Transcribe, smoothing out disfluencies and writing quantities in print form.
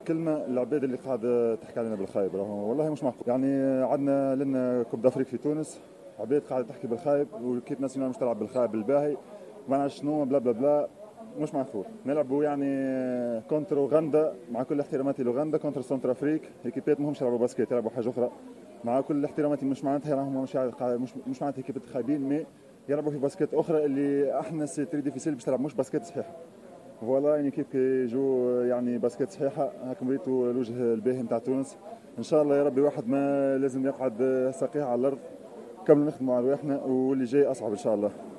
كلمة العباد اللي قاعدة تحكي علينا بالخايب راهو والله مش معقول. يعني عندنا لنا كوب دافريك في تونس، عباد قاعدة تحكي بالخايب، والكيب ناسيونال مش تلعب بالخايب الباهي، ما نعرفش شنو بلا بلا بلا. مش معقول نلعبوا يعني كونتر اوغندا، مع كل احتراماتي لاوغندا، كونتر سنتر افريك، ايكيبات ماهمش يلعبوا باسكيت، يلعبوا حاجة أخرى. مع كل احتراماتي مش معناتها راهم مش معناتها ايكيبات خايبين، مي يلعبوا في باسكيت أخرى اللي احنا سي تري ديفيسيل باش تلعب مش باسكيت صحيحة. فوالا يعني كيف يجوا يعني باسكت صحيحه هاكم ريتوا الوجه الباهي نتاع تونس. ان شاء الله يا ربي واحد ما لازم يقعد ساقيه على الارض، كملوا نخدموا على رواحنا واللي جاي اصعب ان شاء الله.